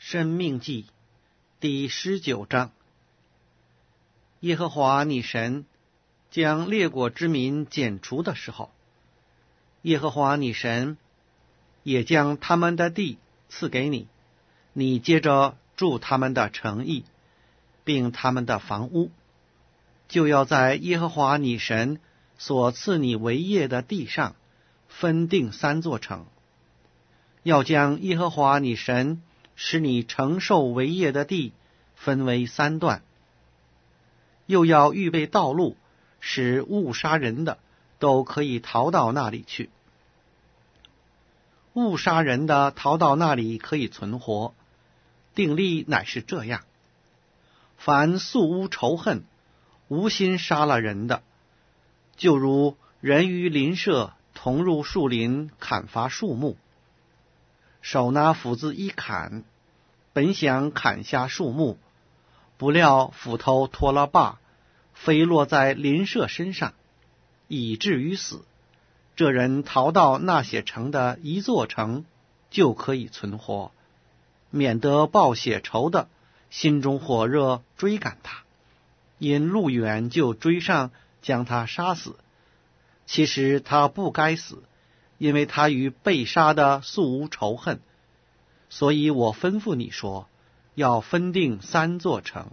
申命记第19章。耶和华你神将列国之民剪除的时候，耶和华你神也将他们的地赐给你，你接着住他们的城邑，并他们的房屋，就要在耶和华你神所赐你为业的地上分定3座城，要将耶和华你神使你承受为业的地分为3段，又要预备道路，使误杀人的都可以逃到那里去。误杀人的逃到那里可以存活，定例乃是这样：凡素无仇恨、无心杀了人的，就如人与邻舍同入树林砍伐树木，手拿斧子一砍，本想砍下树木，不料斧头脱了把，飞落在邻舍身上，以至于死。这人逃到那些城的1座城，就可以存活，免得报血仇的心中火热追赶他，因路远就追上将他杀死。其实他不该死，因为他与被杀的素无仇恨。所以我吩咐你说，要分定3座城。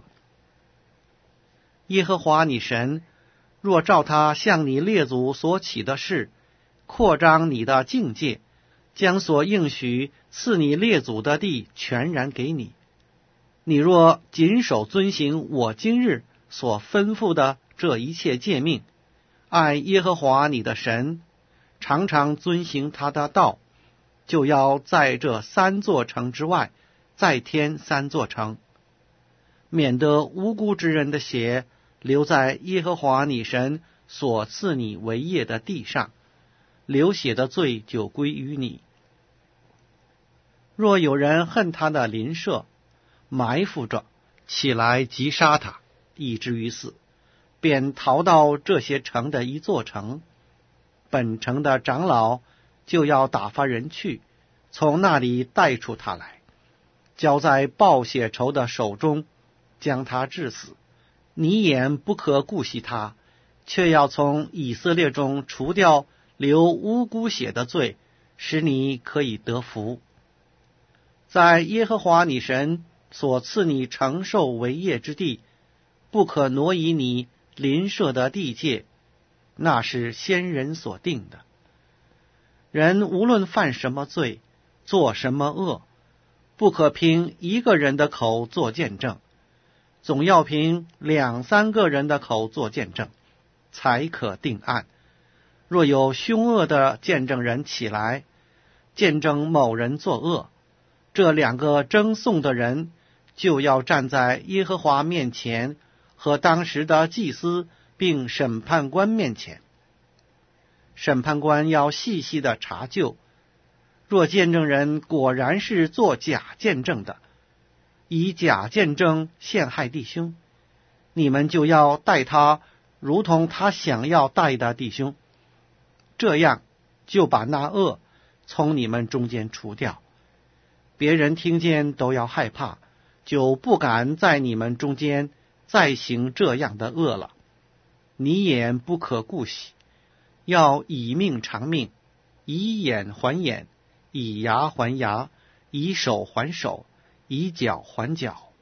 耶和华你神若照他向你列祖所起的事，扩张你的境界，将所应许赐你列祖的地全然给你，你若谨守遵行我今日所吩咐的这一切诫命，爱耶和华你的神，常常遵行他的道，就要在这3座城之外再添3座城，免得无辜之人的血留在耶和华你神所赐你为业的地上，流血的罪就归于你。若有人恨他的邻舍，埋伏着起来击杀他，以至于死，便逃到这些城的1座城，本城的长老就要打发人去，从那里带出他来，交在报血仇的手中，将他治死。你眼不可顾惜他，却要从以色列中除掉流无辜血的罪，使你可以得福。在耶和华你神所赐你承受为业之地，不可挪移你邻舍的地界，那是先人所定的。人无论犯什么罪，做什么恶，不可凭1个人的口做见证，总要凭2、3个人的口做见证，才可定案。若有凶恶的见证人起来，见证某人作恶，这2个争讼的人就要站在耶和华面前和当时的祭司并审判官面前。审判官要细细的查究，若见证人果然是做假见证的，以假见证陷害弟兄，你们就要待他如同他想要待的弟兄，这样就把那恶从你们中间除掉。别人听见都要害怕，就不敢在你们中间再行这样的恶了。你眼不可顾惜，要以命偿命，以眼还眼，以牙还牙，以手还手，以脚还脚。